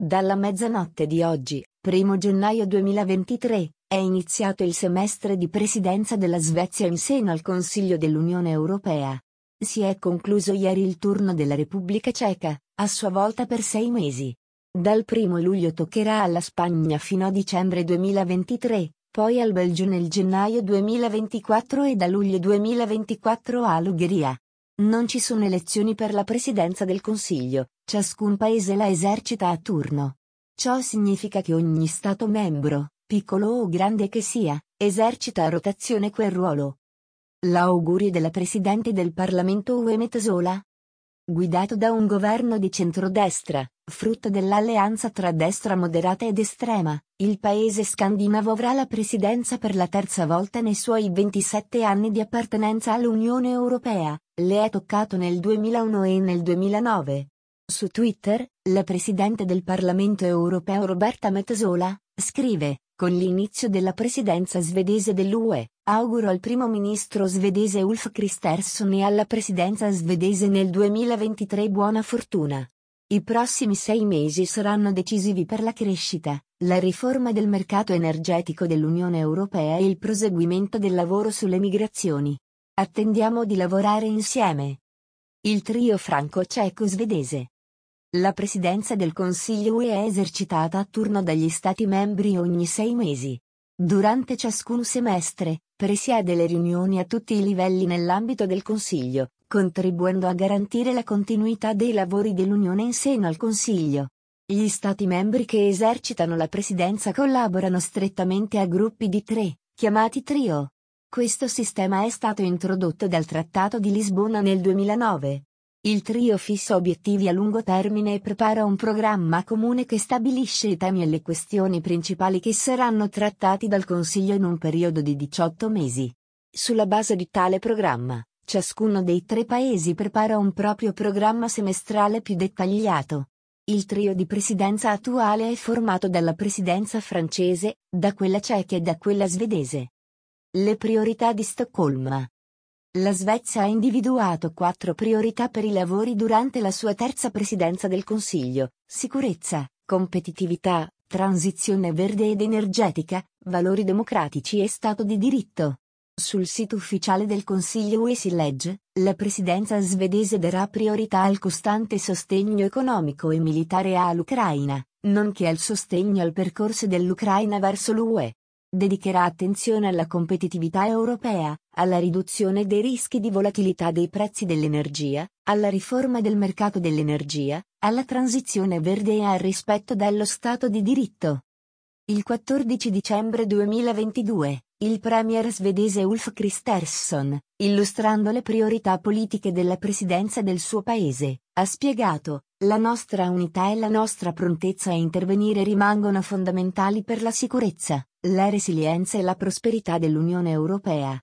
Dalla mezzanotte di oggi, 1° gennaio 2023, è iniziato il semestre di presidenza della Svezia in seno al Consiglio dell'Unione Europea. Si è concluso ieri il turno della Repubblica Ceca, a sua volta per 6 mesi. Dal 1° luglio toccherà alla Spagna fino a dicembre 2023, poi al Belgio nel gennaio 2024 e da luglio 2024 all'Ungheria. Non ci sono elezioni per la presidenza del Consiglio, ciascun paese la esercita a turno. Ciò significa che ogni Stato membro, piccolo o grande che sia, esercita a rotazione quel ruolo. L'augurio della Presidente del Parlamento UE Metsola? Guidato da un governo di centrodestra, frutto dell'alleanza tra destra moderata ed estrema, il paese scandinavo avrà la presidenza per la terza volta nei suoi 27 anni di appartenenza all'Unione Europea, le è toccato nel 2001 e nel 2009. Su Twitter, la Presidente del Parlamento europeo Roberta Metsola, scrive: con l'inizio della presidenza svedese dell'UE, auguro al primo ministro svedese Ulf Kristersson e alla presidenza svedese nel 2023 buona fortuna. I prossimi 6 mesi saranno decisivi per la crescita, la riforma del mercato energetico dell'Unione Europea e il proseguimento del lavoro sulle migrazioni. Attendiamo di lavorare insieme. Il trio franco-ceco-svedese. La presidenza del Consiglio UE è esercitata a turno dagli Stati membri ogni 6 mesi. Durante ciascun semestre, presiede le riunioni a tutti i livelli nell'ambito del Consiglio, contribuendo a garantire la continuità dei lavori dell'Unione in seno al Consiglio. Gli Stati membri che esercitano la presidenza collaborano strettamente a gruppi di 3, chiamati trio. Questo sistema è stato introdotto dal Trattato di Lisbona nel 2009. Il trio fissa obiettivi a lungo termine e prepara un programma comune che stabilisce i temi e le questioni principali che saranno trattati dal Consiglio in un periodo di 18 mesi. Sulla base di tale programma, ciascuno dei 3 paesi prepara un proprio programma semestrale più dettagliato. Il trio di presidenza attuale è formato dalla presidenza francese, da quella ceca e da quella svedese. Le priorità di Stoccolma. La Svezia ha individuato 4 priorità per i lavori durante la sua terza presidenza del Consiglio: sicurezza, competitività, transizione verde ed energetica, valori democratici e Stato di diritto. Sul sito ufficiale del Consiglio UE si legge: la presidenza svedese darà priorità al costante sostegno economico e militare all'Ucraina, nonché al sostegno al percorso dell'Ucraina verso l'UE. Dedicherà attenzione alla competitività europea, alla riduzione dei rischi di volatilità dei prezzi dell'energia, alla riforma del mercato dell'energia, alla transizione verde e al rispetto dello Stato di diritto. Il 14 dicembre 2022, il premier svedese Ulf Kristersson, illustrando le priorità politiche della presidenza del suo paese, ha spiegato: la nostra unità e la nostra prontezza a intervenire rimangono fondamentali per la sicurezza, la resilienza e la prosperità dell'Unione Europea.